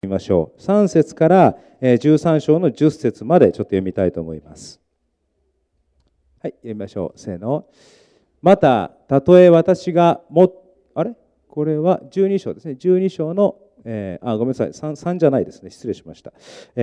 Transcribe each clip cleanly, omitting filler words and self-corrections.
ましょう。3節から13章の10節までちょっと読みたいと思います。はい、読みましょう。せーの。また、たとえ私がこれは12章ですね。12章の、ごめんなさい。3じゃないですね。失礼しました。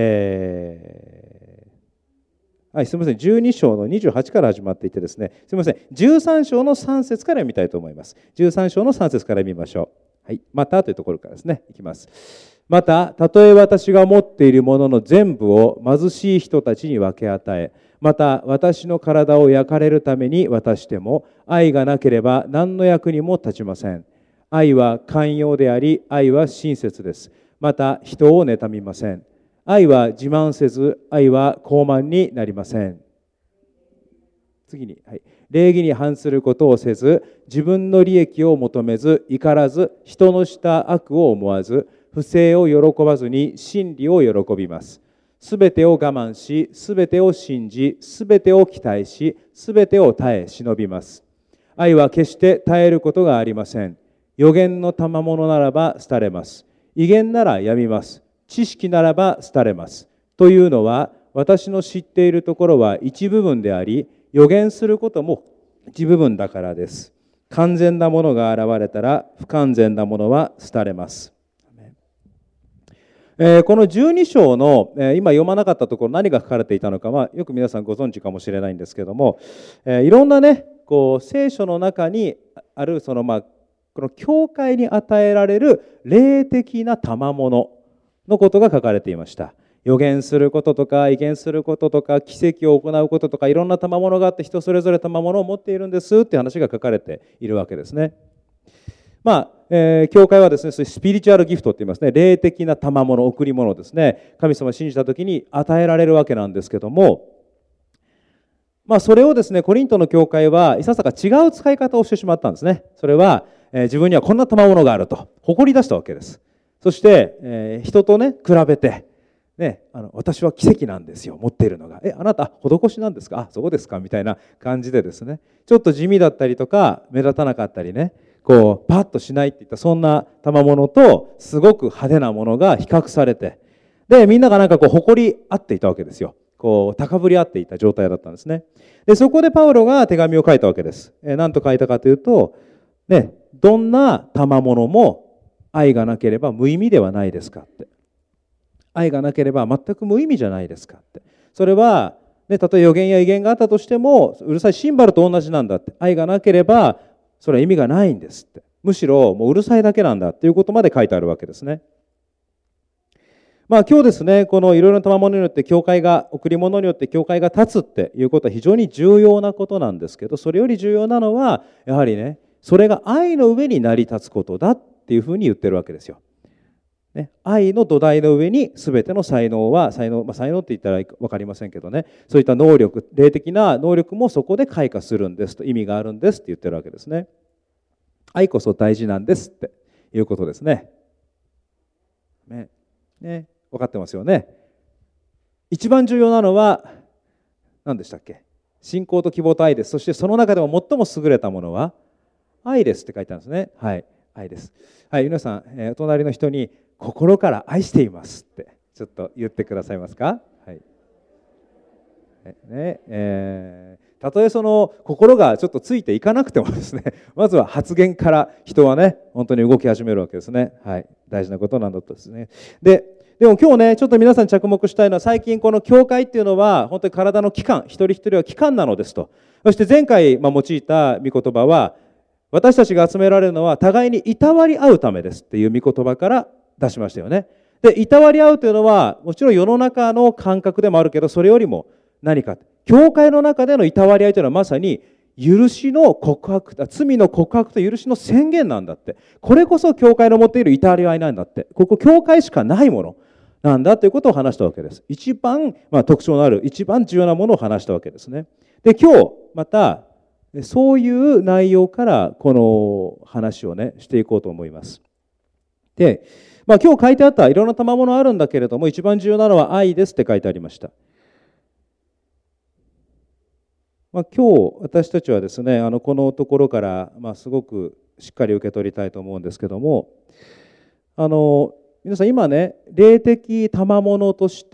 はい、すみません。12章の28から始まっていてですね、すみません。13章の3節から読みたいと思います。13章の3節から読みましょう。はい、またというところからですね、いきます。また、たとえ私が持っているものの全部を貧しい人たちに分け与え、また私の体を焼かれるために渡しても、愛がなければ何の役にも立ちません。愛は寛容であり、愛は親切です。また人を妬みません。愛は自慢せず、愛は傲慢になりません。次に、礼儀に反することをせず、自分の利益を求めず、怒らず、人のした悪を思わず、不正を喜ばずに真理を喜びます。すべてを我慢し、すべてを信じ、すべてを期待し、すべてを耐え忍びます。愛は決して耐えることがありません。預言の賜物ならば廃れます。威厳なら病みます。知識ならば廃れます。というのは、私の知っているところは一部分であり、預言することも一部分だからです。完全なものが現れたら、不完全なものは廃れます。この12章の、今読まなかったところ何が書かれていたのかはよく皆さんご存知かもしれないんですけども、いろんなね、聖書の中にあるこの教会に与えられる霊的な賜物のことが書かれていました。預言することとか、異言することとか、奇跡を行うこととか、いろんな賜物があって人それぞれ賜物を持っているんですっていう話が書かれているわけですね。教会はですね、そういうスピリチュアルギフトって言いますね、霊的な賜物、贈り物ですね、神様を信じたときに与えられるわけなんですけども、それをですね、コリントの教会はいささか違う使い方をしてしまったんですね。それは、自分にはこんな賜物があると誇り出したわけです。そして、人とね、比べて、ね、私は奇跡なんですよ、持っているのが。あなた、施しなんですか？そうですかみたいな感じでですね、ちょっと地味だったりとか、目立たなかったりね、パッとしないっていったそんな賜物とすごく派手なものが比較されて、でみんなが誇り合っていたわけですよ。高ぶり合っていた状態だったんですね。でそこでパウロが手紙を書いたわけです。何と書いたかというと、ね、どんな賜物も愛がなければ無意味ではないですかって。愛がなければ全く無意味じゃないですかって。それは、ね、たとえ預言や異言があったとしてもうるさいシンバルと同じなんだって。愛がなければそれは意味がないんですって。むしろもううるさいだけなんだっていうことまで書いてあるわけですね。今日ですね、このいろいろな賜物によって教会が、贈り物によって教会が立つっていうことは非常に重要なことなんですけど、それより重要なのはやはりね、それが愛の上に成り立つことだっていうふうに言ってるわけですよ。ね、愛の土台の上に全ての才能は、才能って言ったら分かりませんけどね、そういった能力、霊的な能力もそこで開花するんですと、意味があるんですって言ってるわけですね。愛こそ大事なんですっていうことですね。ね、分かってますよね。一番重要なのは何でしたっけ？信仰と希望と愛です。そしてその中でも最も優れたものは愛ですって書いてあるんですね。はい、愛です。はい、皆さん、お隣の人に心から愛していますってちょっと言ってくださいますか？はい。たとえその心がちょっとついていかなくてもですね、まずは発言から人はね、本当に動き始めるわけですね。はい、大事なことなんだとですね。でも今日ね、ちょっと皆さん着目したいのは、最近この教会っていうのは本当に体の器官、一人一人は器官なのですと。そして前回用いた御言葉は、私たちが集められるのは互いにいたわり合うためですっていう御言葉から出しましたよね。で、いたわり合うというのはもちろん世の中の感覚でもあるけど、それよりも何か、教会の中でのいたわり合いというのはまさに許しの告白、罪の告白と許しの宣言なんだって。これこそ教会の持っているいたわり合いなんだって。ここ教会しかないものなんだということを話したわけです。一番、特徴のある、一番重要なものを話したわけですね。で、今日またそういう内容からこの話をね、していこうと思います。で、今日書いてあったいろんな賜物あるんだけれども、一番重要なのは愛ですって書いてありました。今日私たちはですね、このところからすごくしっかり受け取りたいと思うんですけども、 皆さん今ね、霊的賜物として、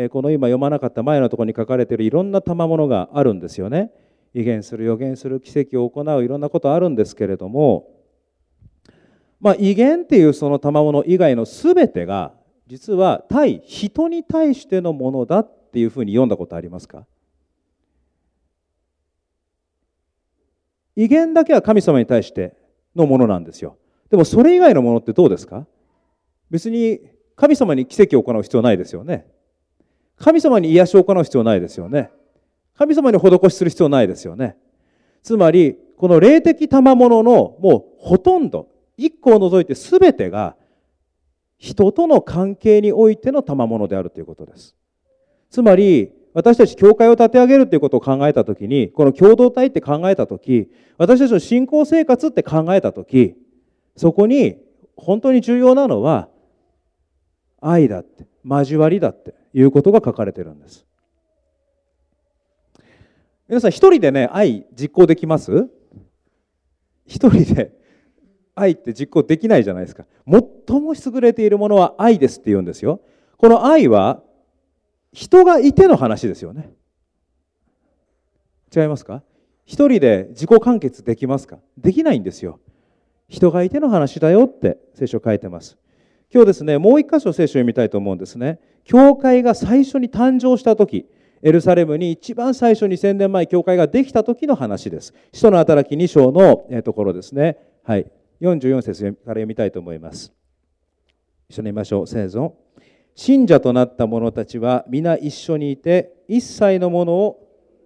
この今読まなかった前のところに書かれているいろんな賜物があるんですよね。預言する、予言する、奇跡を行う、いろんなことあるんですけれども、預言っていうその賜物以外のすべてが、実は対人に対してのものだっていうふうに読んだことありますか？預言だけは神様に対してのものなんですよ。でもそれ以外のものってどうですか？別に神様に奇跡を行う必要ないですよね。神様に癒しを行う必要ないですよね。神様に施しする必要ないですよね。つまり、この霊的賜物のもうほとんど、一個を除いて全てが人との関係においての賜物であるということです。つまり、私たち教会を立て上げるということを考えたときに、この共同体って考えたとき、私たちの信仰生活って考えたとき、そこに本当に重要なのは、愛だって、交わりだっていうことが書かれているんです。皆さん一人でね、愛実行できます？一人で愛って実行できないじゃないですか。最も優れているものは愛ですって言うんですよ。この愛は人がいての話ですよね。違いますか？一人で自己完結できますか？できないんですよ。人がいての話だよって聖書書いてます。今日ですね、もう一箇所聖書を読みたいと思うんですね。教会が最初に誕生した時、エルサレムに一番最初2000年前教会ができた時の話です。使徒の働き2章のところですね。はい。44節から読みたいと思います。一緒に見ましょう。聖書。信者となった者たちは皆一緒にいて、一切のものを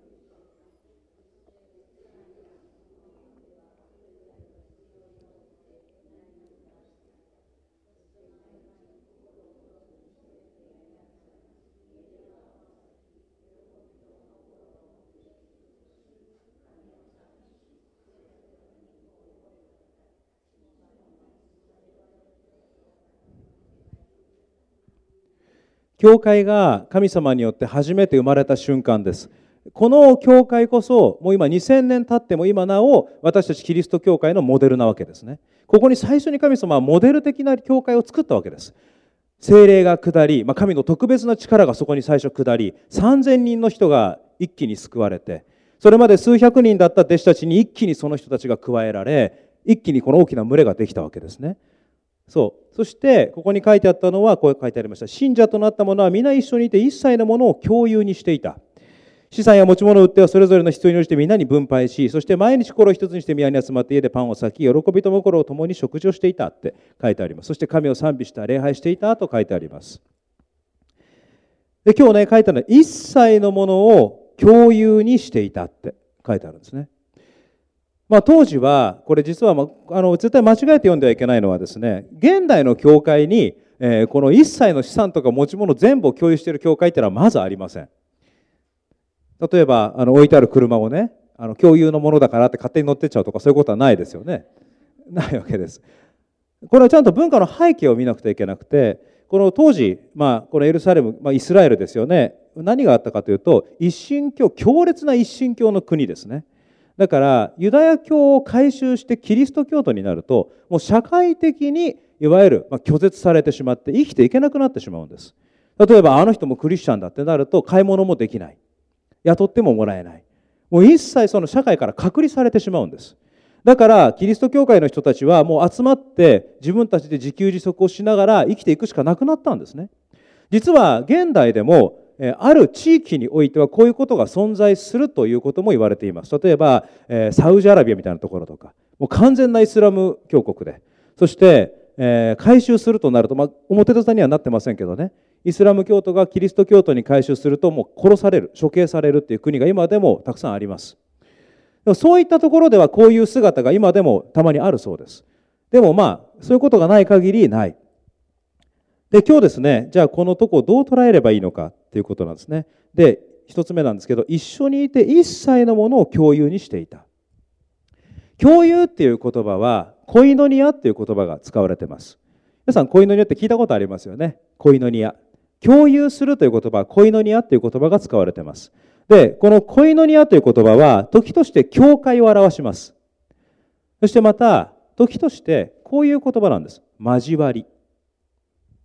教会が神様によって初めて生まれた瞬間です。この教会こそ、もう今2000年経っても今なお、私たちキリスト教会のモデルなわけですね。ここに最初に神様はモデル的な教会を作ったわけです。聖霊が下り、神の特別な力がそこに最初下り、3000人の人が一気に救われて、それまで数百人だった弟子たちに一気にその人たちが加えられ、一気にこの大きな群れができたわけですね。そして、ここに書いてあったのは、こう書いてありました。信者となった者は皆一緒にいて一切のものを共有にしていた。資産や持ち物を売ってはそれぞれの必要に応じて皆に分配し、そして毎日心を一つにして宮に集まって家でパンを裂き、喜びと心を共に食事をしていたって書いてあります。そして神を賛美した、礼拝していたと書いてあります。で、今日ね、書いてあるのは一切のものを共有にしていたって書いてあるんですね。当時は、これ実は、絶対間違えて読んではいけないのはですね、現代の教会に、この一切の資産とか持ち物全部を共有している教会っていうのはまずありません。例えば、置いてある車をね、共有のものだからって勝手に乗ってっちゃうとかそういうことはないですよね。ないわけです。これはちゃんと文化の背景を見なくてはいけなくて、この当時、このエルサレム、イスラエルですよね。何があったかというと、強烈な一神教の国ですね。だからユダヤ教を改宗してキリスト教徒になると、もう社会的にいわゆる拒絶されてしまって生きていけなくなってしまうんです。例えばあの人もクリスチャンだってなると買い物もできない、雇ってももらえない、もう一切その社会から隔離されてしまうんです。だからキリスト教会の人たちはもう集まって自分たちで自給自足をしながら生きていくしかなくなったんですね。実は現代でもある地域においてはこういうことが存在するということも言われています。例えばサウジアラビアみたいなところとか、もう完全なイスラム教国で、そして改宗するとなると、表沙汰にはなってませんけどね、イスラム教徒がキリスト教徒に改宗するともう殺される、処刑されるっていう国が今でもたくさんあります。でもそういったところではこういう姿が今でもたまにあるそうです。でもそういうことがない限りない。で、今日ですね、じゃあこのとこをどう捉えればいいのかっていうことなんですね。で、一つ目なんですけど、一緒にいて一切のものを共有にしていた。共有っていう言葉は、コイノニアっていう言葉が使われています。皆さん、コイノニアって聞いたことありますよね。コイノニア。共有するという言葉は、コイノニアっていう言葉が使われています。で、このコイノニアという言葉は、時として教会を表します。そしてまた、時としてこういう言葉なんです。交わり。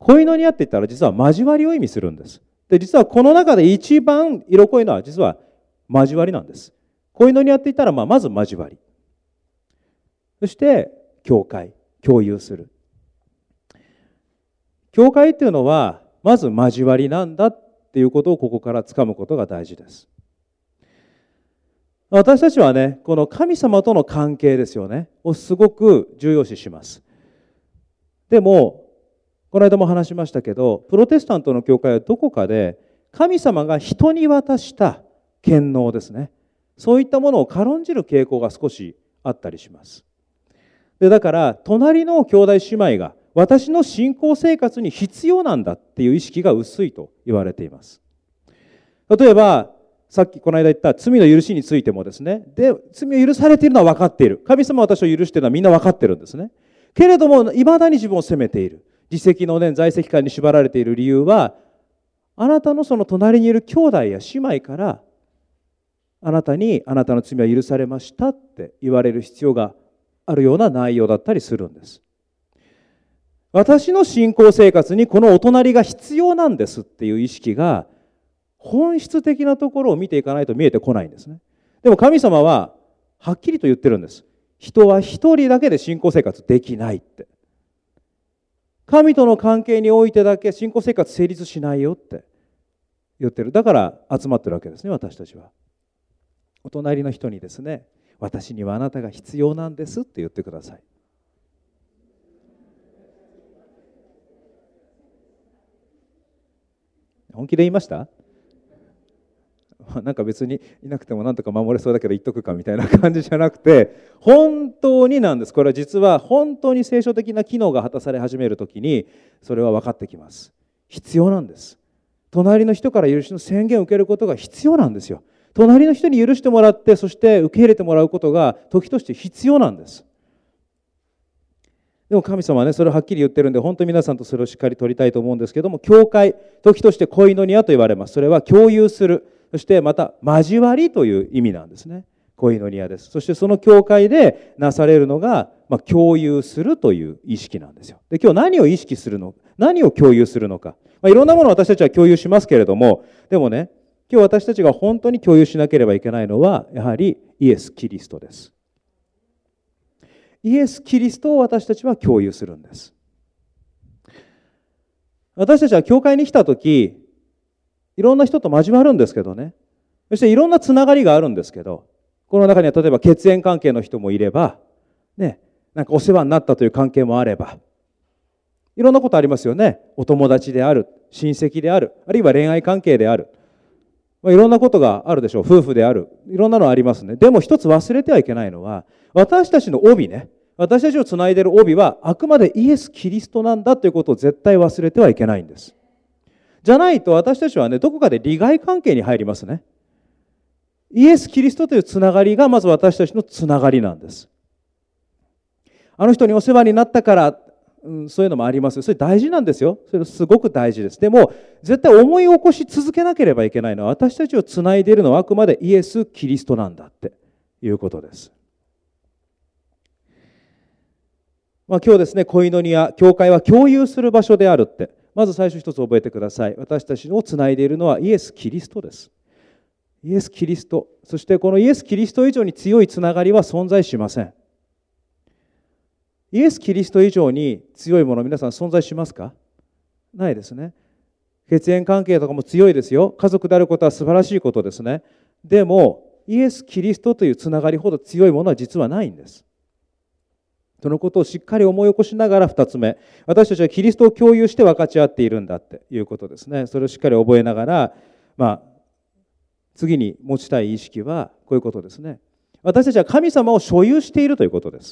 コイノニアって言ったら実は交わりを意味するんです。で、実はこの中で一番色濃いのは実は交わりなんです。コイノニアって言ったらまず交わり。そして教会、共有する。教会っていうのはまず交わりなんだっていうことをここから掴むことが大事です。私たちはね、この神様との関係ですよね、をすごく重要視します。でも、この間も話しましたけど、プロテスタントの教会はどこかで神様が人に渡した権能ですね、そういったものを軽んじる傾向が少しあったりします。で、だから隣の兄弟姉妹が私の信仰生活に必要なんだっていう意識が薄いと言われています。例えばさっきこの間言った罪の許しについてもですね、で、罪を許されているのは分かっている。神様は私を許しているのはみんな分かっているんですね。けれども、いまだに自分を責めている。自責の念、在籍感に縛られている理由は、あなたのその隣にいる兄弟や姉妹から、あなたにあなたの罪は許されましたって言われる必要があるような内容だったりするんです。私の信仰生活にこのお隣が必要なんですっていう意識が、本質的なところを見ていかないと見えてこないんですね。でも神様ははっきりと言ってるんです。人は一人だけで信仰生活できないって。神との関係においてだけ信仰生活成立しないよって言ってる。だから集まってるわけですね、私たちは。お隣の人にですね、私にはあなたが必要なんですって言ってください。本気で言いました？なんか別にいなくてもなんとか守れそうだけど言っとくかみたいな感じじゃなくて、本当になんです。これは実は本当に聖書的な機能が果たされ始めるときにそれは分かってきます。必要なんです。隣の人から許しの宣言を受けることが必要なんですよ。隣の人に許してもらって、そして受け入れてもらうことが時として必要なんです。でも神様はね、それをはっきり言ってるんで、本当に皆さんとそれをしっかり取りたいと思うんですけども、教会、時としてコイノニアと言われます。それは共有する。そしてまた交わりという意味なんですね。コイノニアです。そしてその教会でなされるのが、共有するという意識なんですよ。で、今日何を意識するの、何を共有するのか。いろんなものを私たちは共有しますけれども、でもね、今日私たちが本当に共有しなければいけないのは、やはりイエス・キリストです。イエス・キリストを私たちは共有するんです。私たちは教会に来たとき、いろんな人と交わるんですけどね。そしていろんなつながりがあるんですけど、この中には例えば血縁関係の人もいれば、ね、なんかお世話になったという関係もあれば、いろんなことありますよね。お友達である、親戚である、あるいは恋愛関係である。いろんなことがあるでしょう。夫婦である。いろんなのありますね。でも一つ忘れてはいけないのは、私たちの帯ね、私たちをつないでいる帯はあくまでイエス・キリストなんだということを絶対忘れてはいけないんです。じゃないと私たちはね、どこかで利害関係に入りますね。イエス・キリストというつながりがまず私たちのつながりなんです。あの人にお世話になったから、そういうのもあります。それ大事なんですよ。それすごく大事です。でも絶対思い起こし続けなければいけないのは、私たちをつないでいるのはあくまでイエス・キリストなんだっていうことです。今日ですね、コイノニア、教会は共有する場所であるって、まず最初一つ覚えてください。私たちをつないでいるのはイエス・キリストです。イエス・キリスト。そしてこのイエス・キリスト以上に強いつながりは存在しません。イエス・キリスト以上に強いもの、皆さん存在しますか？ないですね。血縁関係とかも強いですよ。家族であることは素晴らしいことですね。でも、イエス・キリストというつながりほど強いものは実はないんです。そのことをしっかり思い起こしながら、2つ目、私たちはキリストを共有して分かち合っているんだっていうことですね。それをしっかり覚えながら、次に持ちたい意識はこういうことですね。私たちは神様を所有しているということです。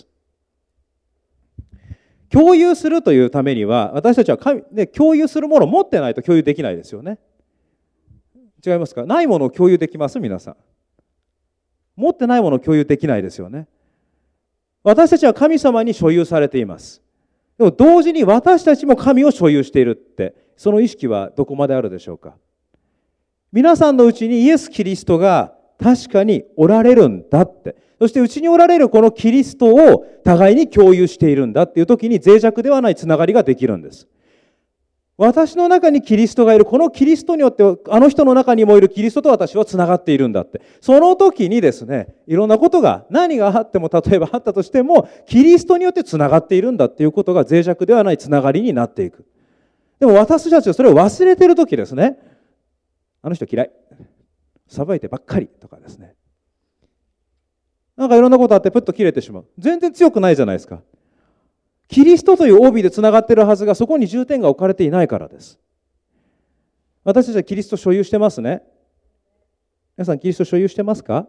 共有するというためには、私たちは共有するものを持ってないと共有できないですよね。違いますか？ないものを共有できます？皆さん。持ってないものを共有できないですよね。私たちは神様に所有されています。でも同時に私たちも神を所有しているって、その意識はどこまであるでしょうか？皆さんのうちにイエス・キリストが確かにおられるんだって。そしてうちにおられるこのキリストを互いに共有しているんだっていう時に脆弱ではないつながりができるんです。 私の中にキリストがいる。このキリストによって、あの人の中にもいるキリストと私はつながっているんだって。その時にですね、いろんなことが、何があっても、例えばあったとしても、キリストによってつながっているんだっていうことが脆弱ではないつながりになっていく。でも私たちはそれを忘れている時ですね、あの人嫌い。さばいてばっかりとかですね。なんかいろんなことあってプッと切れてしまう。全然強くないじゃないですか。キリストという帯でつながっているはずがそこに重点が置かれていないからです。私たちはキリスト所有してますね。皆さんキリスト所有してますか？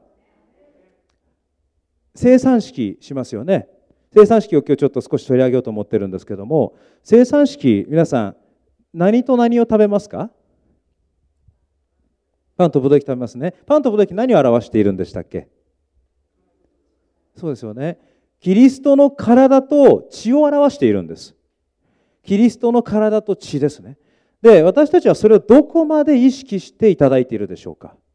生産式しますよね。生産式を今日ちょっと少し取り上げようと思ってるんですけども、生産式、皆さん何と何を食べますか？パンとブドウ液食べますね。パンとブドウ液何を表しているんでしたっけ？そうですよね。キリストの体と血を表しているんです。キリストの体と血ですね。で、私たちはそれをどこまで意識していただいているでしょうか。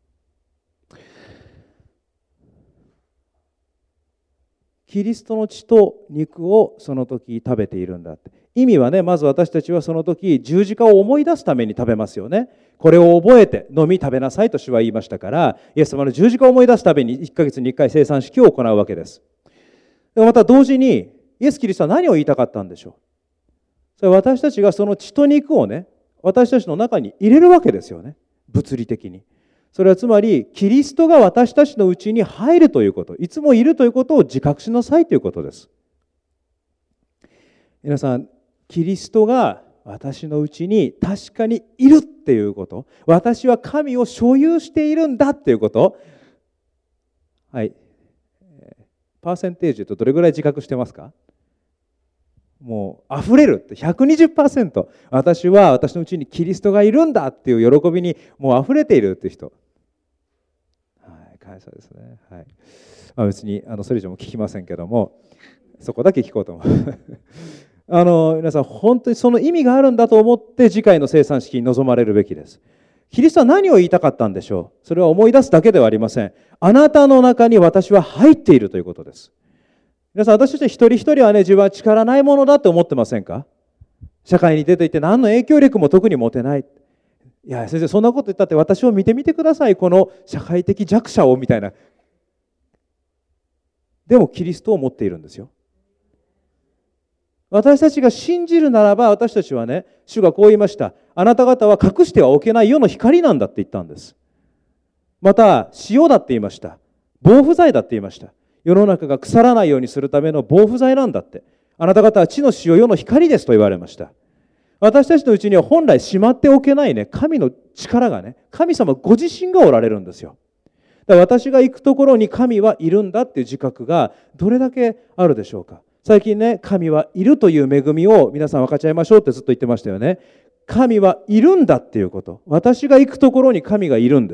キリストの血と肉をその時食べているんだって。意味はね、まず私たちはその時十字架を思い出すために食べますよね。これを覚えて飲み食べなさいと主は言いましたから、イエス様の十字架を思い出すために1ヶ月に1回生産式を行うわけです。また同時にイエス・キリストは何を言いたかったんでしょう。それは私たちがその血と肉をね、私たちの中に入れるわけですよね。物理的に。それはつまりキリストが私たちのうちに入るということ、いつもいるということを自覚しなさいということです。皆さん、キリストが私のうちに確かにいるっていうこと、私は神を所有しているんだっていうこと、はい、パーセンテージとどれぐらい自覚してますか？もう溢れるって 120%、 私は私のうちにキリストがいるんだっていう喜びにもう溢れているっていう人、はい、感謝ですね。はい、別にそれ以上も聞きませんけども、そこだけ聞こうと思う皆さん本当にその意味があるんだと思って次回の生産式に臨まれるべきです。キリストは何を言いたかったんでしょう。それは思い出すだけではありません。あなたの中に私は入っているということです。皆さん、私たち一人一人はね、自分は力ないものだって思ってませんか？社会に出ていて何の影響力も特に持てない。いや先生、そんなこと言ったって私を見てみてください、この社会的弱者をみたいな。でもキリストを持っているんですよ。私たちが信じるならば、私たちはね、主がこう言いました。あなた方は隠してはおけない世の光なんだって言ったんです。また塩だって言いました。防腐剤だって言いました。世の中が腐らないようにするための防腐剤なんだって。あなた方は地の塩、世の光ですと言われました。私たちのうちには本来しまっておけないね、神の力がね、神様ご自身がおられるんですよ。だから私が行くところに神はいるんだっていう自覚がどれだけあるでしょうか。最近ね、神はいるという恵みを皆さん分かち合いましょうってずっと言ってましたよね。神はいるんだっていうこと。私が行くところに神がいるんです。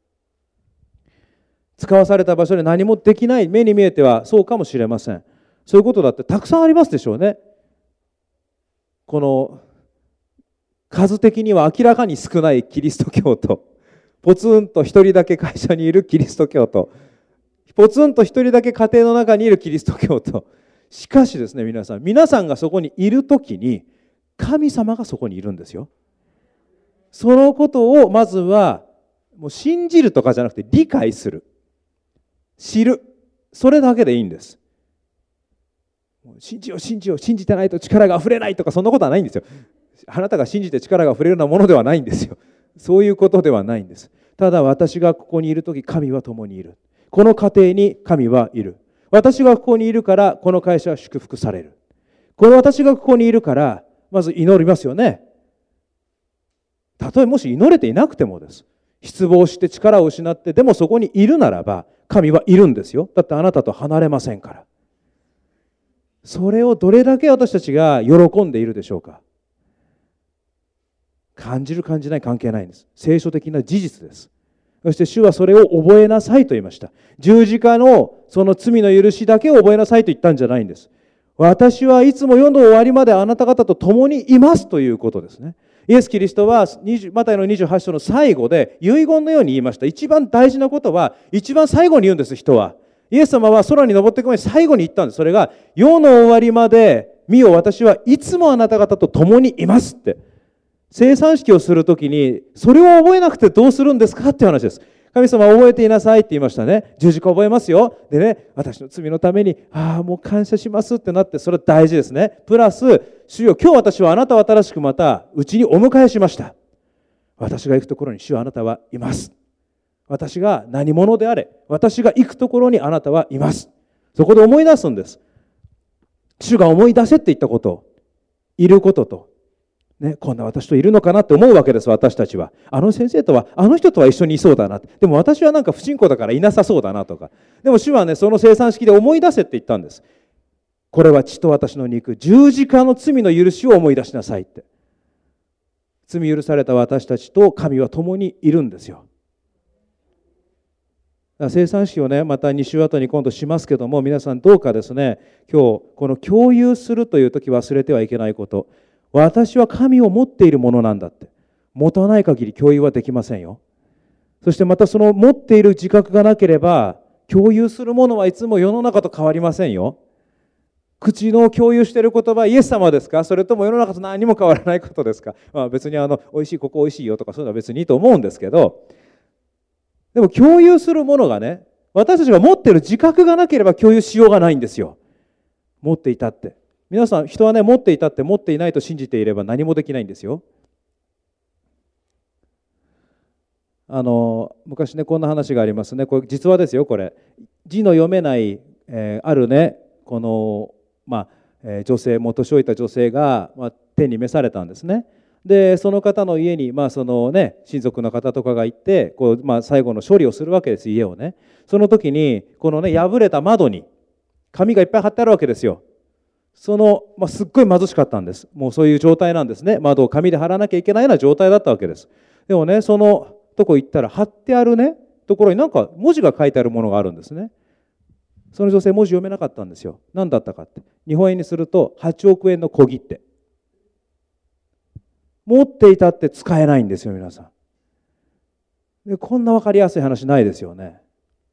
使わされた場所で何もできない、目に見えてはそうかもしれません。そういうことだってたくさんありますでしょうね。この数的には明らかに少ないキリスト教徒、ポツンと一人だけ会社にいるキリスト教徒、ポツンと一人だけ家庭の中にいるキリスト教徒。しかしですね、皆さんがそこにいるときに神様がそこにいるんですよ。そのことをまずはもう信じるとかじゃなくて理解する、知る、それだけでいいんです。信じよう信じよう、信じてないと力があふれないとかそんなことはないんですよ。あなたが信じて力があふれるようなものではないんですよ。そういうことではないんです。ただ私がここにいるとき、神は共にいる。この家庭に神はいる。私がここにいるからこの会社は祝福される。この私がここにいるからまず祈りますよね。たとえもし祈れていなくてもです。失望して力を失ってでもそこにいるならば神はいるんですよ。だってあなたと離れませんから。それをどれだけ私たちが喜んでいるでしょうか。感じる感じない関係ないんです。聖書的な事実です。そして主はそれを覚えなさいと言いました。十字架のその罪の許しだけを覚えなさいと言ったんじゃないんです。私はいつも世の終わりまであなた方と共にいますということですね。イエス・キリストはマタイの28章の最後で遺言のように言いました。一番大事なことは一番最後に言うんです、人は。イエス様は空に登っていく前に最後に言ったんです。それが世の終わりまで見よ、私はいつもあなた方と共にいますって。 生産式をするときに、それを覚えなくてどうするんですかっていう話です。神様は覚えていなさいって言いましたね。十字架覚えますよ。でね、私の罪のために、もう感謝しますってなって、それは大事ですね。プラス、主よ、今日私はあなたを新しくまた、うちにお迎えしました。私が行くところに主よあなたはいます。私が何者であれ、私が行くところにあなたはいます。そこで思い出すんです。主が思い出せって言ったこと、いることと、ね、こんな私といるのかなって思うわけです、私たちは。あの先生とは、あの人とは一緒にいそうだな。でも私はなんか不信仰だからいなさそうだなとか。でも主はね、その生産式で思い出せって言ったんです。これは血と私の肉、十字架の罪の許しを思い出しなさいって。罪許された私たちと神は共にいるんですよ。生産式をね、また2週後に今度しますけども、皆さんどうかですね、今日、この共有するという時忘れてはいけないこと。私は神を持っているものなんだって。持たない限り共有はできませんよ。そしてまたその持っている自覚がなければ、共有するものはいつも世の中と変わりませんよ。口の共有している言葉はイエス様ですか？それとも世の中と何も変わらないことですか？別に美味しい、ここ美味しいよとかそういうのは別にいいと思うんですけど、でも共有するものがね、私たちが持っている自覚がなければ共有しようがないんですよ。持っていたって。皆さん、人はね、持っていたって持っていないと信じていれば何もできないんですよ。昔ね、こんな話がありますね。これ実話ですよ、これ。字の読めない、あるね、この、女性、年老いた女性が、天に召されたんですね。で、その方の家に、そのね、親族の方とかが行って、最後の処理をするわけです、家をね。その時に、このね、破れた窓に、紙がいっぱい貼ってあるわけですよ。すっごい貧しかったんです。もうそういう状態なんですね。窓を紙で貼らなきゃいけないような状態だったわけです。でもね、そのとこ行ったら貼ってあるね、ところになんか文字が書いてあるものがあるんですね。その女性文字読めなかったんですよ。何だったかって。日本円にすると8億円の小切手。持っていたって使えないんですよ、皆さん。で、こんな分かりやすい話ないですよね。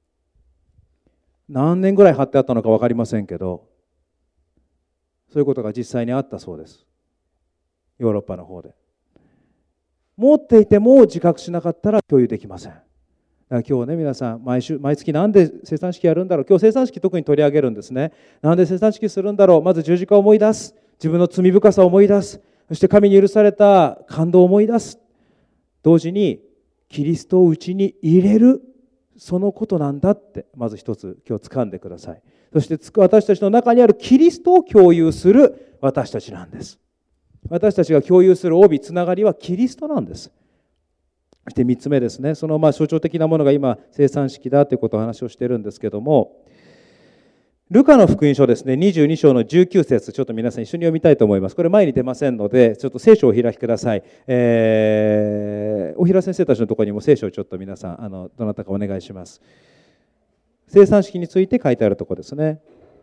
何年ぐらい貼ってあったのか分かりませんけど、そういうことが実際にあったそうです。ヨーロッパの方で。持っていても自覚しなかったら共有できません。だから今日ね、皆さん、毎月なんで生産式やるんだろう。今日生産式特に取り上げるんですね。なんで生産式するんだろう。まず十字架を思い出す。自分の罪深さを思い出す。そして神に許された感動を思い出す。同時に、キリストをうちに入れる。そのことなんだって、まず一つ今日掴んでください。そして私たちの中にあるキリストを共有する私たちなんです。私たちが共有する帯つながりはキリストなんです。そして3つ目ですね、その象徴的なものが今生産式だということを話をしているんですけども、ルカの福音書ですね、22章の19節、ちょっと皆さん一緒に読みたいと思います。これ前に出ませんので、ちょっと聖書をお開きください。お平先生たちのところにも聖書をちょっと皆さん、どなたかお願いします。生産式について書いてあるところですね。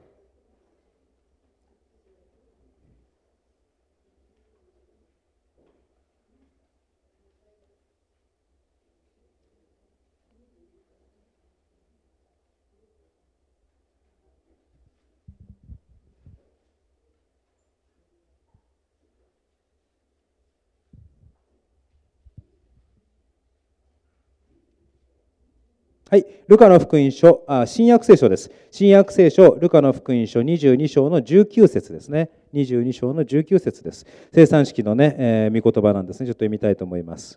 はい、ルカの福音書、新約聖書です。新約聖書、ルカの福音書22章の19節ですね。22章の19節です。生産式のね、御言葉なんですね。ちょっと読みたいと思います。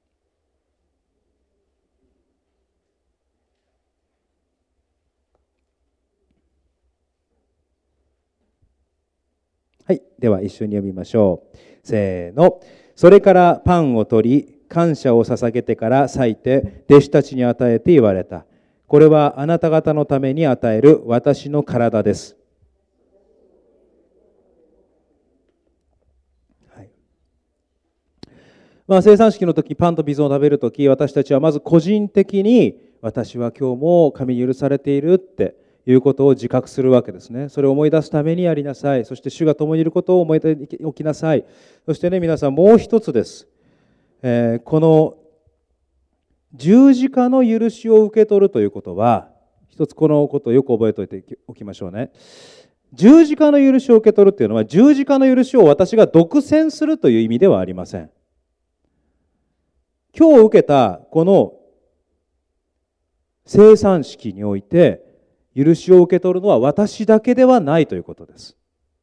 はい、では一緒に読みましょう。せーの。それからパンを取り、感謝を捧げてから裂いて弟子たちに与えて言われた。これはあなた方のために与える私の体です。はい。生産式の時、パンと水を食べる時、私たちはまず個人的に私は今日も神に許されているっていうことを自覚するわけですね。それを思い出すためにやりなさい。そして主が共にいることを思い出しておきなさい。そしてね、皆さんもう一つです。この十字架の許しを受け取るということは、一つこのことをよく覚えておきましょうね。十字架の許しを受け取るというのは、十字架の許しを私が独占するという意味ではありません。 今日受けたこの聖餐式において許しを受け取るのは私だけではないということです。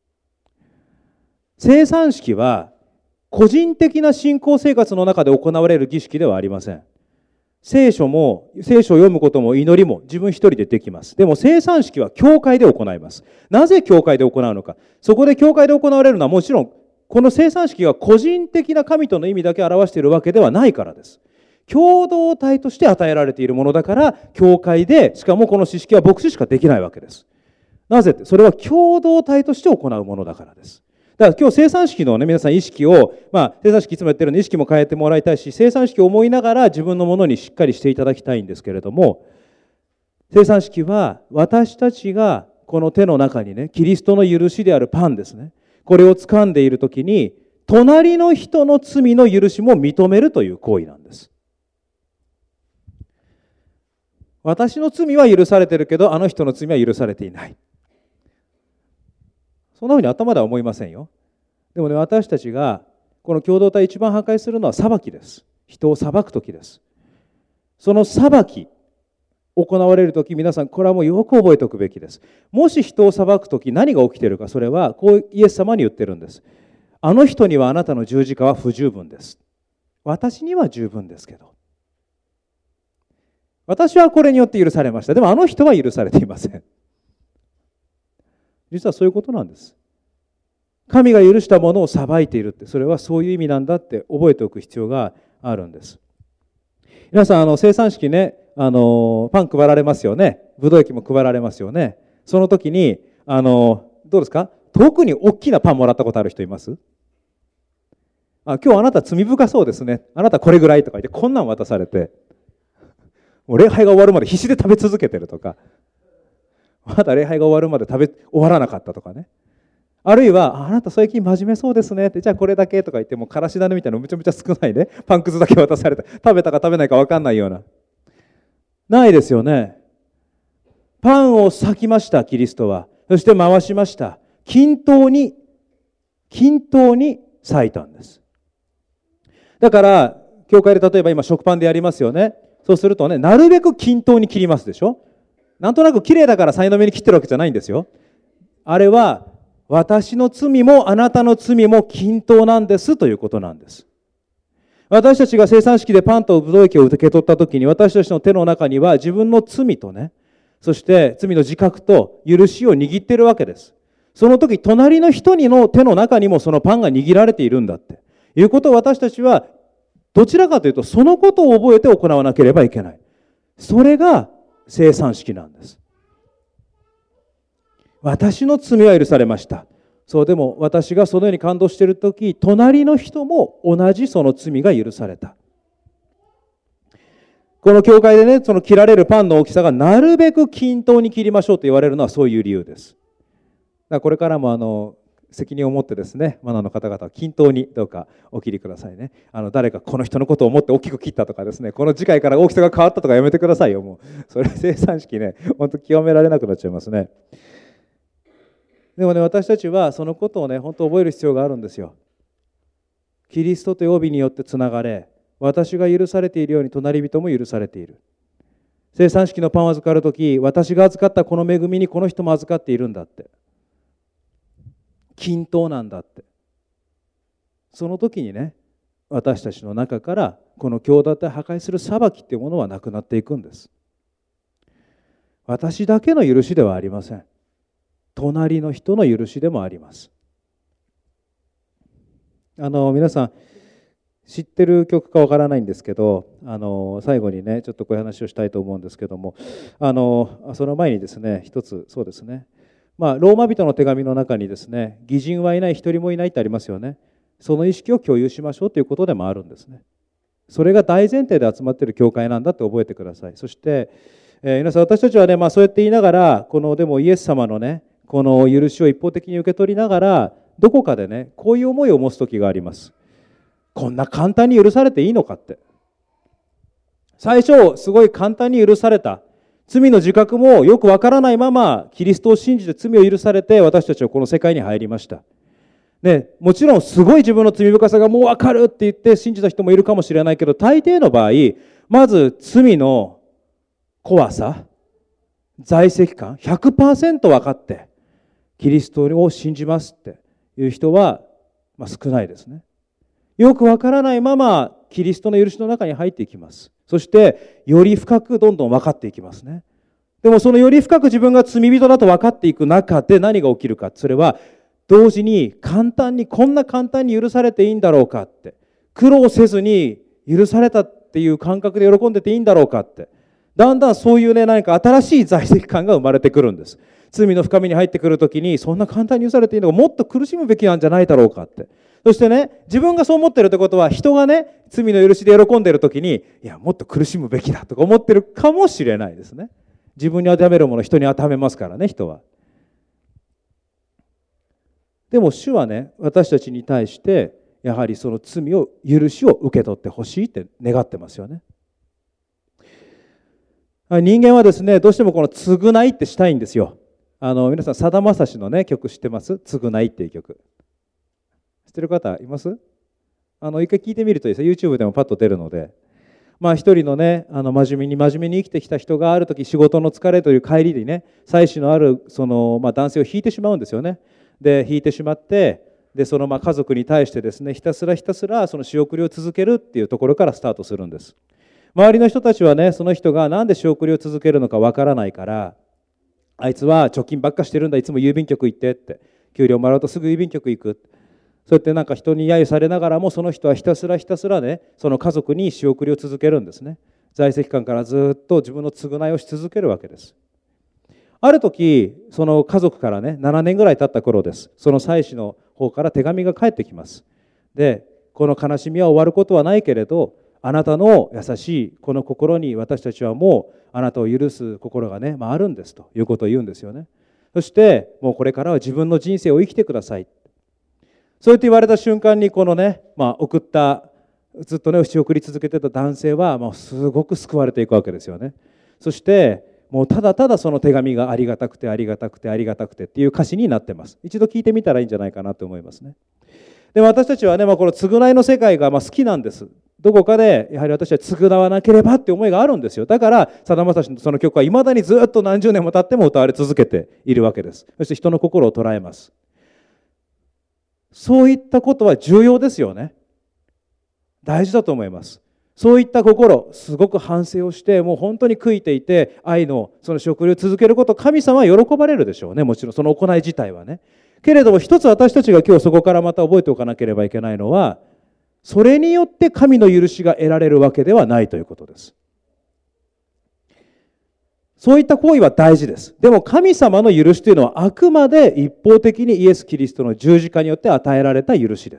聖餐式は個人的な信仰生活の中で行われる儀式ではありません。聖書を読むことも祈りも自分一人でできます。でも聖餐式は教会で行います。なぜ教会で行うのか。そこで教会で行われるのはもちろん、この聖餐式が個人的な神との意味だけ表しているわけではないからです。共同体として与えられているものだから、教会で、しかもこの儀式は牧師しかできないわけです。なぜって、それは共同体として行うものだからです。だから今日聖餐式のね、皆さん意識を、聖餐式いつもやってるので意識も変えてもらいたいし、聖餐式を思いながら自分のものにしっかりしていただきたいんですけれども、聖餐式は私たちがこの手の中にね、キリストの許しであるパンですね。これを掴んでいるときに、隣の人の罪の許しも認めるという行為なんです。私の罪は許されてるけど、あの人の罪は許されていない。そんなふうに頭では思いませんよ。でもね、私たちがこの共同体を一番破壊するのは裁きです。人を裁くときです。その裁き、行われるとき、皆さんこれはもうよく覚えておくべきです。もし人を裁くとき何が起きているか、それはこうイエス様に言ってるんです。あの人にはあなたの十字架は不十分です。私には十分ですけど。私はこれによって許されました。でもあの人は許されていません。実はそういうことなんです。神が許したものを裁いているって、それはそういう意味なんだって覚えておく必要があるんです。皆さん、聖餐式ね、パン配られますよね。ぶどう液も配られますよね。その時に、どうですか？特に大きなパンもらったことある人います？今日あなた罪深そうですね。あなたこれぐらいとか言って、こんなん渡されて、もう礼拝が終わるまで必死で食べ続けてるとか、まだ礼拝が終わるまで食べ終わらなかったとかね。あるいは、あなた最近真面目そうですねって、じゃあこれだけとか言って、もうからし種みたいなのめちゃめちゃ少ないね。パンくずだけ渡されて、食べたか食べないか分かんないような。ないですよね。パンを裂きました、キリストは。そして回しました。均等に裂いたんです。だから、教会で例えば今食パンでやりますよね。そうするとね、なるべく均等に切りますでしょ。なんとなく綺麗だからさいの目に切ってるわけじゃないんですよ。あれは、私の罪もあなたの罪も均等なんですということなんです。私たちが聖餐式でパンとぶどう液を受け取ったときに、私たちの手の中には自分の罪とね、そして罪の自覚と許しを握っているわけです。その時、隣の人の手の中にもそのパンが握られているんだっていうことを私たちはどちらかというとそのことを覚えて行わなければいけない。それが聖餐式なんです。私の罪は許されました。そうでも私がそのように感動しているとき、隣の人も同じその罪が許された。この教会でね、その切られるパンの大きさがなるべく均等に切りましょうと言われるのはそういう理由です。だからこれからも責任を持ってですね、マナーの方々は均等にどうかお切りくださいね。誰かこの人のことを思って大きく切ったとかですね、この次回から大きさが変わったとかやめてくださいよ。もうそれ聖餐式ね、本当極められなくなっちゃいますね。でもね、私たちはそのことをね、本当覚える必要があるんですよ。キリストという帯によってつながれ、私が許されているように隣人も許されている。聖餐式のパンを預かるとき、私が預かったこの恵みにこの人も預かっているんだって。均等なんだって。その時にね、私たちの中からこの共同体を破壊する裁きっていうものはなくなっていくんです。私だけの許しではありません。隣の人の許しでもあります。皆さん知ってる曲かわからないんですけど、最後にねちょっとこういう話をしたいと思うんですけども、その前にですね、一つそうですね、ローマ人の手紙の中にですね、義人はいない、一人もいないってありますよね。その意識を共有しましょうということでもあるんですね。それが大前提で集まっている教会なんだって覚えてください。そして、皆さん私たちはね、そうやって言いながら、でもイエス様のね、この許しを一方的に受け取りながら、どこかでね、こういう思いを持つ時があります。こんな簡単に許されていいのかって。最初、すごい簡単に許された。罪の自覚もよくわからないまま、キリストを信じて罪を許されて、私たちはこの世界に入りました。 ね、もちろんすごい自分の罪深さがもう分かるって言って信じた人もいるかもしれないけど、大抵の場合、まず罪の怖さ、在籍感、100% 分かって、キリストを信じますっていう人は、少ないですね。よく分からないまま、キリストの許しの中に入っていきます。そして、より深くどんどん分かっていきますね。でもそのより深く自分が罪人だと分かっていく中で何が起きるか、それは、同時にこんな簡単に許されていいんだろうかって、苦労せずに許されたっていう感覚で喜んでていいんだろうかって、だんだんそういうね、何か新しい在籍感が生まれてくるんです。罪の深みに入ってくるときに、そんな簡単に許されていいのか、もっと苦しむべきなんじゃないだろうかって。そしてね、自分がそう思ってるってことは、人がね、罪の許しで喜んでるときに、いや、もっと苦しむべきだとか思ってるかもしれないですね。自分に当てはめるもの、人に当てはめますからね、人は。でも主はね、私たちに対してやはりその罪を許しを受け取ってほしいって願ってますよね。人間はですね、どうしてもこの償いってしたいんですよ。皆さんさだまさしのね曲知ってます？償いっていう曲知ってる方います？一回聞いてみるといいです。 YouTube でもパッと出るので、一人のね、真面目に生きてきた人がある時、仕事の疲れという帰りでね、妻子のあるその、男性を引いてしまうんですよね。で引いてしまって、でその家族に対してですね、ひたすらその仕送りを続けるっていうところからスタートするんです。周りの人たちはね、その人がなんで仕送りを続けるのかわからないから、あいつは貯金ばっかしてるんだ、いつも郵便局行ってって、給料もらうとすぐ郵便局行く、そうやってなんか人に揶揄されながらも、その人はひたすらね、その家族に仕送りを続けるんですね。在籍感からずっと自分の償いをし続けるわけです。ある時、その家族からね、7年ぐらい経った頃です。その妻子の方から手紙が返ってきます。で、この悲しみは終わることはないけれど、あなたの優しいこの心に私たちはもうあなたを許す心がね、あるんですということを言うんですよね。そして、もうこれからは自分の人生を生きてください。そうやって言われた瞬間に、このね、送った、ずっとね、仕送り続けてた男性は、すごく救われていくわけですよね。そして、もうただただその手紙がありがたくてっていう歌詞になってます。一度聞いてみたらいいんじゃないかなと思いますね。で、私たちはね、この償いの世界が好きなんです。どこかでやはり私は償わなければって思いがあるんですよ。だからさだまさしのその曲はいまだにずっと何十年も経っても歌われ続けているわけです。そして人の心を捉えます。そういったことは重要ですよね。大事だと思います。そういった心、すごく反省をして、もう本当に悔いていて、愛のその仕送りを続けること、神様は喜ばれるでしょうね。もちろんその行い自体はね。けれども一つ私たちが今日そこからまた覚えておかなければいけないのは、それによって神の許しが得られるわけではないということです。そういった行為は大事です。でも神様の許しというのはあくまで一方的にイエス・キリストの十字架によって与えられた許しです。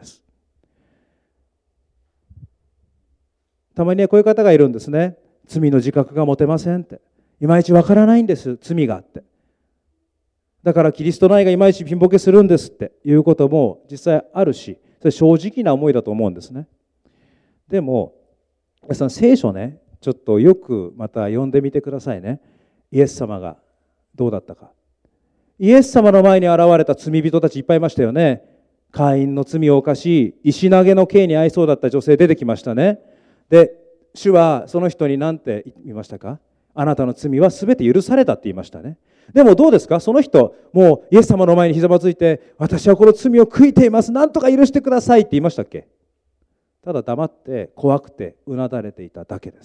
たまにはこういう方がいるんですね。罪の自覚が持てませんって。いまいちわからないんです、罪があって。だからキリストの愛がいまいちピンボケするんですっていうことも実際あるし、それ正直な思いだと思うんですね。でも、皆さん聖書ね、ちょっとよくまた読んでみてくださいね。イエス様がどうだったか。イエス様の前に現れた罪人たちいっぱいいましたよね。カインの罪を犯し、石投げの刑に遭いそうだった女性出てきましたね。で、主はその人に何て言いましたか？あなたの罪はすべて許されたって言いましたね。でもどうですか？その人、もうイエス様の前にひざまずいて、私はこの罪を悔いています。なんとか許してくださいって言いましたっけ？ただ黙って怖くてうなだれていただけです。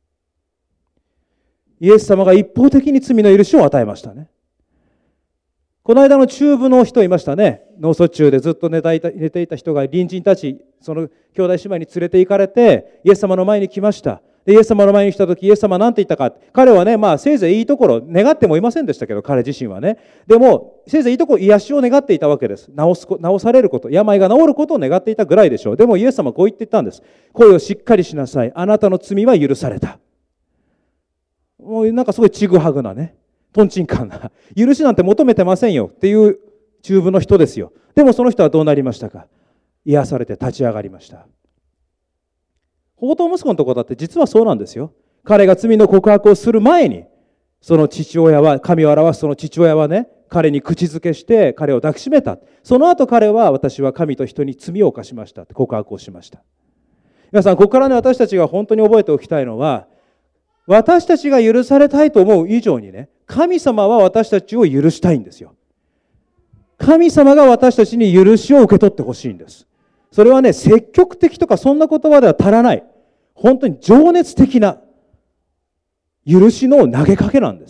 イエス様が一方的に罪の許しを与えましたね。この間の中部の人いましたね。脳卒中でずっと寝ていた人が隣人たち、その兄弟姉妹に連れて行かれて、イエス様の前に来ました。でイエス様の前に来たとき、イエス様は何て言ったか。彼はね、せいぜいいいところ、願ってもいませんでしたけど、彼自身はね。でも、せいぜいいいところ、癒しを願っていたわけです。治されること、病が治ることを願っていたぐらいでしょう。でもイエス様はこう言っていったんです。声をしっかりしなさい。あなたの罪は許された。もうなんかすごいちぐはぐなね。トンチンカンな。許しなんて求めてませんよっていう中部の人ですよ。でもその人はどうなりましたか？癒されて立ち上がりました。放蕩息子のところだって実はそうなんですよ。彼が罪の告白をする前に、その父親は、神を表すその父親はね、 彼に口づけして彼を抱きしめた。その後彼は、私は神と人に罪を犯しましたって告白をしました。皆さん、ここからね、私たちが本当に覚えておきたいのは、私たちが許されたいと思う以上にね、神様は私たちを許したいんですよ。神様が私たちに許しを受け取ってほしいんです。それはね、積極的とかそんな言葉では足らない。本当に情熱的な許しの投げかけなんです。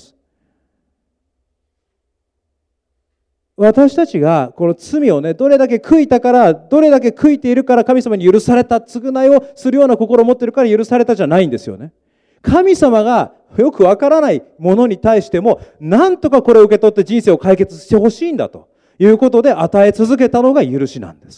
私たちがこの罪をね、どれだけ悔いたから、どれだけ悔いているから神様に許された、償いをするような心を持っているから許されたじゃないんですよね。神様がよくわからないものに対しても、なんとかこれを受け取って人生を解決してほしいんだということで与え続けたのが許しなんです。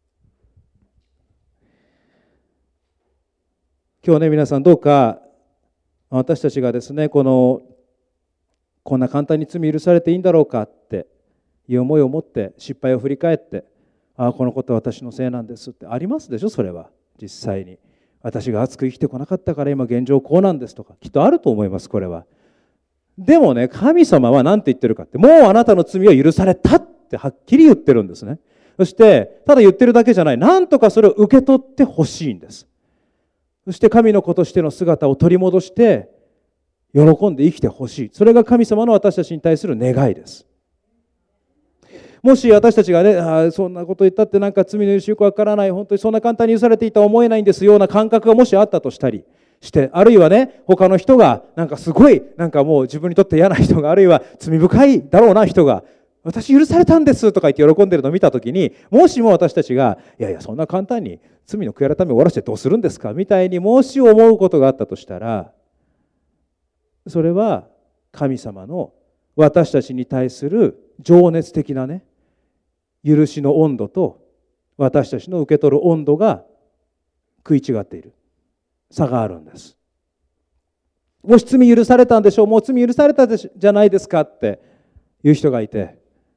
今日ね、皆さんどうか私たちがですね、こんな簡単に罪許されていいんだろうかっていう思いを持って失敗を振り返って、このことは私のせいなんですってありますでしょ。それは実際に私が熱く生きてこなかったから今現状こうなんですとかきっとあると思います。これはでもね、神様は何て言ってるかって、もうあなたの罪は許されたってはっきり言ってるんですね。そしてただ言ってるだけじゃない、なんとかそれを受け取ってほしいんです。そして神の子としての姿を取り戻して喜んで生きてほしい。それが神様の私たちに対する願いです。もし私たちがね、そんなこと言ったってなんか罪の許しよくわからない、本当にそんな簡単に許されていた思えないんですような感覚がもしあったとしたりして、あるいはね、他の人がなんかすごいなんかもう自分にとって嫌な人が、あるいは罪深いだろうな人が、私許されたんですとか言って喜んでるのを見たときに、もしも私たちがいやいやそんな簡単に罪の悔い改めを終わらせてどうするんですかみたいにもし思うことがあったとしたら、それは神様の私たちに対する情熱的なね、許しの温度と私たちの受け取る温度が食い違っている、差があるんです。もし罪許されたんでしょう、もう罪許されたじゃないですかっていう人がいて、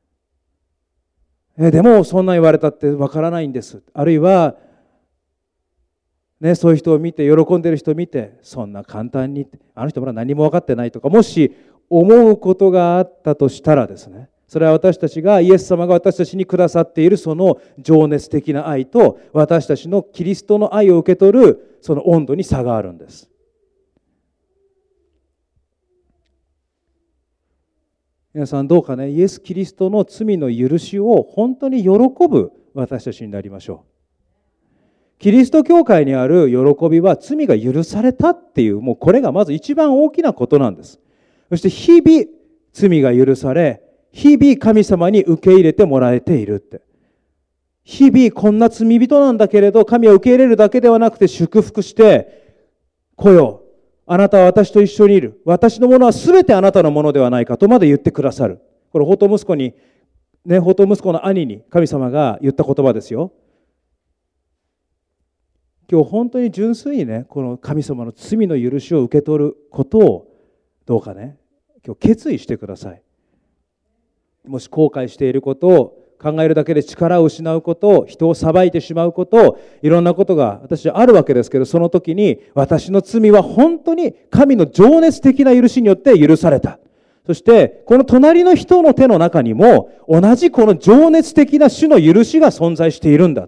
でもそんな言われたってわからないんです、あるいはね、そういう人を見て、喜んでる人を見て、そんな簡単にあの人まだ何も分かってないとか、もし思うことがあったとしたらですね、それは私たちが、イエス様が私たちにくださっているその情熱的な愛と、私たちのキリストの愛を受け取るその温度に差があるんです。皆さんどうかね、イエス・キリストの罪の許しを本当に喜ぶ私たちになりましょう。キリスト教会にある喜びは罪が許されたっていう、もうこれがまず一番大きなことなんです。そして日々罪が許され、日々神様に受け入れてもらえているって。日々こんな罪人なんだけれど、神は受け入れるだけではなくて祝福して、来よ、あなたは私と一緒にいる。私のものは全てあなたのものではないかとまで言ってくださる。これ、放蕩息子に、放蕩息子の兄に神様が言った言葉ですよ。今日本当に純粋にね、この神様の罪の許しを受け取ることをどうかね、今日決意してください。もし後悔していることを考えるだけで力を失うことを、人を裁いてしまうことを、いろんなことが私はあるわけですけど、その時に私の罪は本当に神の情熱的な許しによって許された。そしてこの隣の人の手の中にも同じこの情熱的な主の許しが存在しているんだって。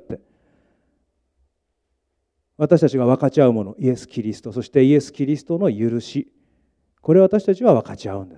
私たちが分かち合うもの、イエス・キリスト、そしてイエス・キリストの許し、これを私たちは分かち合うんです。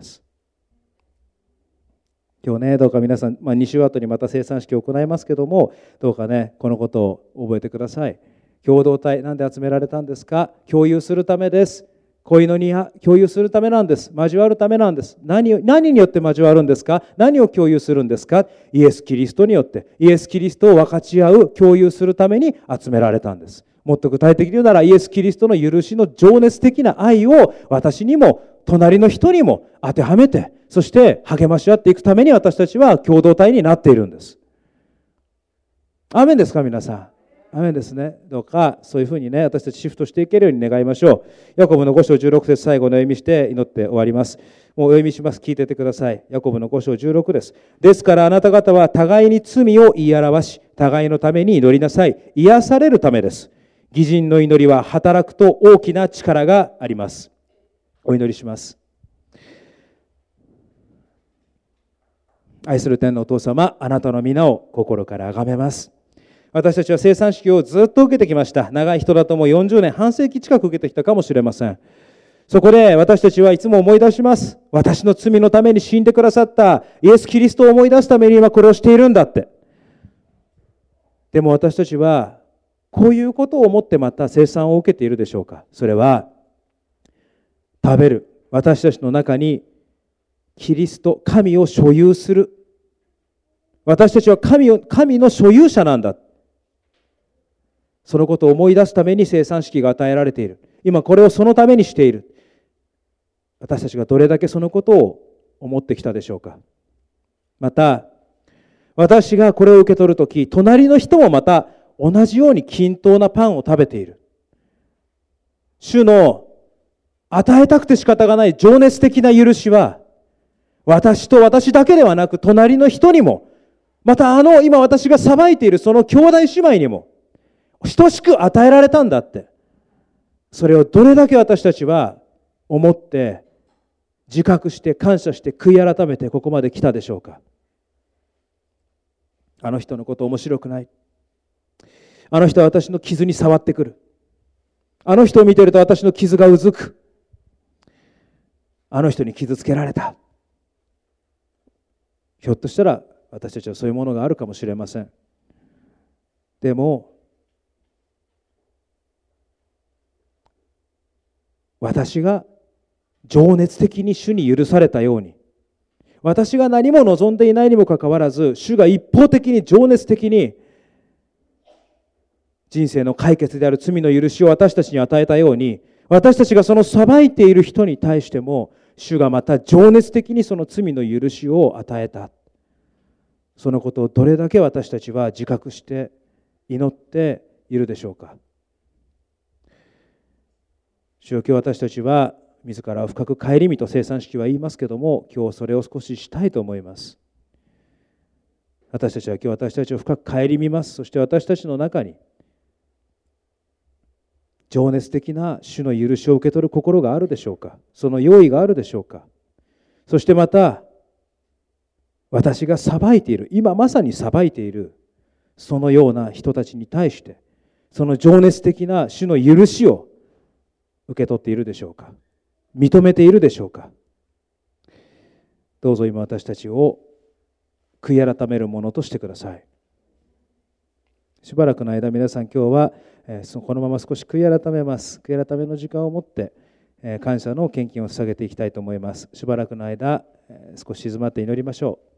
今日ね、どうか皆さん、2週後にまた生産式を行いますけども、どうかね、このことを覚えてください。共同体、なんで集められたんですか？共有するためです。恋の庭、共有するためなんです。交わるためなんです。何によって交わるんですか？何を共有するんですか？イエス・キリストによって、イエス・キリストを分かち合う、共有するために集められたんです。もっと具体的に言うなら、イエス・キリストの許しの情熱的な愛を私にも隣の人にも当てはめて、そして励まし合っていくために私たちは共同体になっているんです。アーメンですか皆さん。アーメンですね。どうかそういうふうにね、私たちシフトしていけるように願いましょう。ヤコブの5章16節最後の読みして祈って終わります。もうお読みします。聞いててください。ヤコブの5章16です。ですからあなた方は互いに罪を言い表し、互いのために祈りなさい。癒されるためです。義人の祈りは働くと大きな力があります。お祈りします。 愛する天のお父様、あなたの皆を心から崇めます。私たちは生産式をずっと受けてきました。長い人だともう40年、半世紀近く受けてきたかもしれません。そこで私たちはいつも思い出します。私の罪のために死んでくださったイエス・キリストを思い出すために今これをしているんだって。でも私たちはこういうことを思ってまた生産を受けているでしょうか。それは食べる私たちの中にキリスト、神を所有する。私たちは神の所有者なんだ。そのことを思い出すために生産式が与えられている。今これをそのためにしている。私たちがどれだけそのことを思ってきたでしょうか。また、私がこれを受け取るとき、隣の人もまた同じように均等なパンを食べている。主の与えたくて仕方がない情熱的な許しは、私と私だけではなく、隣の人にも、また今私が裁いているその兄弟姉妹にも、等しく与えられたんだって。それをどれだけ私たちは思って、自覚して、感謝して、悔い改めてここまで来たでしょうか。あの人のこと面白くない。あの人は私の傷に触ってくる。あの人を見ていると私の傷がうずく。あの人に傷つけられた。ひょっとしたら私たちはそういうものがあるかもしれません。でも、私が情熱的に主に許されたように、私が何も望んでいないにもかかわらず、主が一方的に情熱的に人生の解決である罪の許しを私たちに与えたように、私たちがその裁いている人に対しても、主がまた情熱的にその罪の許しを与えた。そのことをどれだけ私たちは自覚して祈っているでしょうか。主よ、今日私たちは自らを深く顧みと生産式は言いますけども、今日それを少ししたいと思います。私たちは今日私たちを深く顧みます。そして私たちの中に情熱的な主の許しを受け取る心があるでしょうか。その用意があるでしょうか。そしてまた、私が裁いている、今まさに裁いている、そのような人たちに対して、その情熱的な主の許しを受け取っているでしょうか。認めているでしょうか。どうぞ今私たちを悔い改めるものとしてください。しばらくの間、皆さん今日はこのまま少し悔い改めます。悔い改めの時間を持って感謝の献金を捧げていきたいと思います。しばらくの間、少し静まって祈りましょう。